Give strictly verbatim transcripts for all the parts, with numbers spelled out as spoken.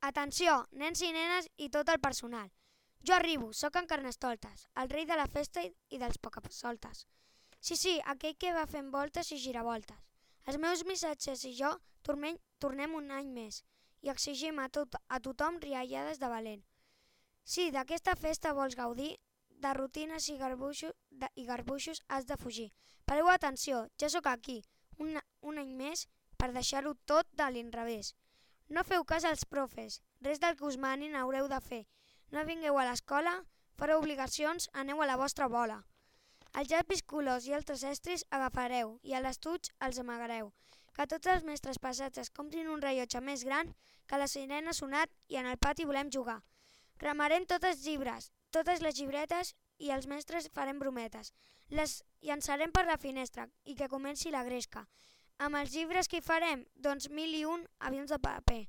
Atenció, nens i nenes i tot el personal. Jo arribo, sóc en Carnestoltes, el rei de la festa i dels pocasoltes. Sí, sí, aquell que va fent voltes i giravoltes. Els meus missatges i jo tornem, tornem un any més i exigim a, tot, a tothom riallades de valent. Si d'aquesta festa vols gaudir, de rutines i garbuixos, de, i garbuixos has de fugir. Pareu atenció, ja sóc aquí, un, un any més, per deixar-ho tot de l'inrevés. No feu cas als profes, res del que us manin haureu de fer. No vingueu a l'escola, fareu obligacions, aneu a la vostra bola. Els llapis colors i altres estris agafareu i a l'estuig els amagareu. Que tots els mestres passats es comprin un rellotge més gran, que la sirena ha sonat i en el pati volem jugar. Cremarem tots els llibres, totes les llibretes i els mestres farem brometes. Les llançarem per la finestra i que comenci la gresca. Amb els llibres que hi farem? Doncs mil i un avions de paper.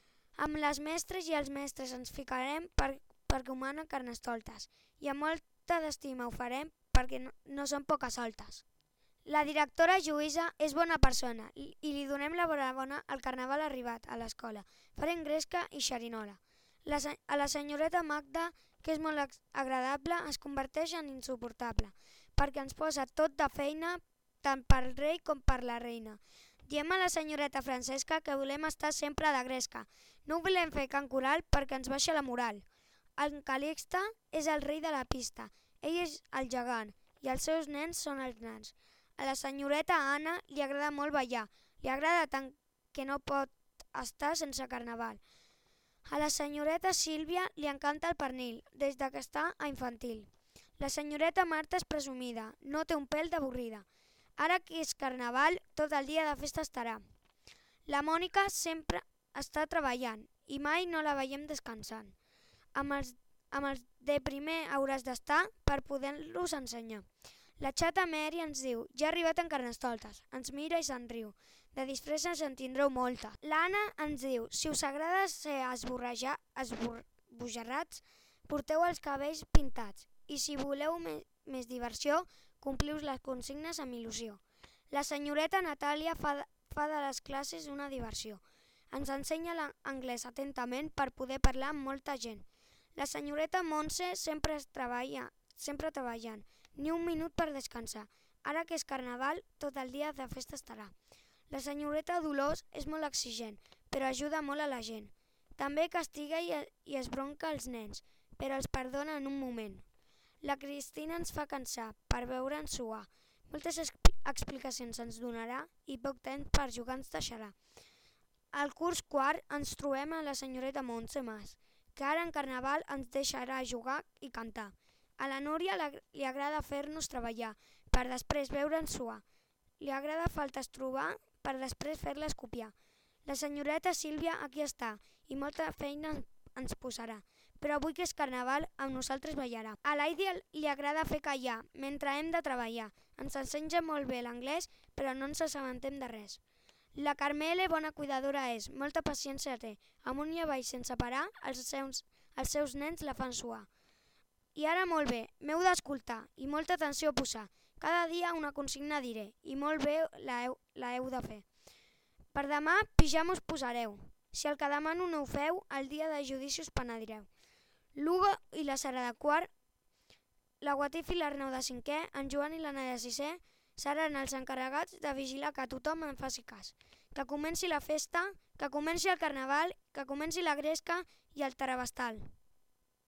Amb les mestres i els mestres ens ficarem per, perquè humanen Carnestoltes i amb molta d'estima ho farem perquè no, no són pocasoltes. La directora Lluïsa és bona persona i, i li donem la bona al carnaval arribat a l'escola. Farem gresca i xerinola. La, a la senyoreta Magda, que és molt agradable, es converteix en insuportable perquè ens posa tot de feina tant pel rei com per la reina. Diem a la senyoreta Francesca que volem estar sempre de gresca. No ho volem fer can coral perquè ens baixa la moral. En Calixte és el rei de la pista. Ell és el gegant i els seus nens són els nans. A la senyoreta Anna li agrada molt ballar. Li agrada tant que no pot estar sense carnaval. A la senyoreta Sílvia li encanta el pernil, des de que està a infantil. La senyoreta Marta és presumida, no té un pèl d'avorrida. Ara que és carnaval, tot el dia de festa estarà. La Mònica sempre està treballant i mai no la veiem descansant. Amb els, amb els de primer hauràs d'estar per poder-los ensenyar. La xata Mary ens diu, ja ha arribat en Carnestoltes, ens mira i se'n riu. De disfresses en tindreu molta. L'Anna ens diu, si us agrada ser esbojarrats, porteu els cabells pintats. I si voleu més, més diversió, compliu les consignes amb il·lusió. La senyoreta Natàlia fa, fa de les classes una diversió. Ens ensenya l'anglès atentament per poder parlar amb molta gent. La senyoreta Montse sempre es treballa, sempre treballant, ni un minut per descansar. Ara que és carnaval, tot el dia de festa estarà. La senyoreta Dolors és molt exigent, però ajuda molt a la gent. També castiga i, i es bronca els nens, però els perdona en un moment. La Cristina ens fa cansar per veure'ns suar. Moltes explicacions ens donarà i poc temps per jugar ens deixarà. Al curs quart ens trobem a la senyoreta Montse Mas, que ara en carnaval ens deixarà jugar i cantar. A la Núria li agrada fer-nos treballar, per després veure'ns suar. Li agrada faltes trobar, per després fer-les copiar. La senyoreta Sílvia aquí està i molta feina ens posarà, però avui que és carnaval amb nosaltres ballarà. A l'Aidi li agrada fer callar mentre hem de treballar. Ens ensenya molt bé l'anglès, però no ens assabentem de res. La Carmele bona cuidadora és, molta paciència té. Amunt i avall sense parar, els seus, els seus nens la fan suar. I ara molt bé, m'heu d'escoltar i molta atenció a posar. Cada dia una consigna diré i molt bé la heu, la heu de fer. Per demà pijama us posareu. Si el que demano no ho feu, el dia de judici us penedireu. L'Hugo i la Sara de quart, la Guatif i l'Arnau de cinquè, en Joan i l'Anna de sisè, seran els encarregats de vigilar que tothom en faci cas. Que comenci la festa, que comenci el carnaval, que comenci la gresca i el tarabastal.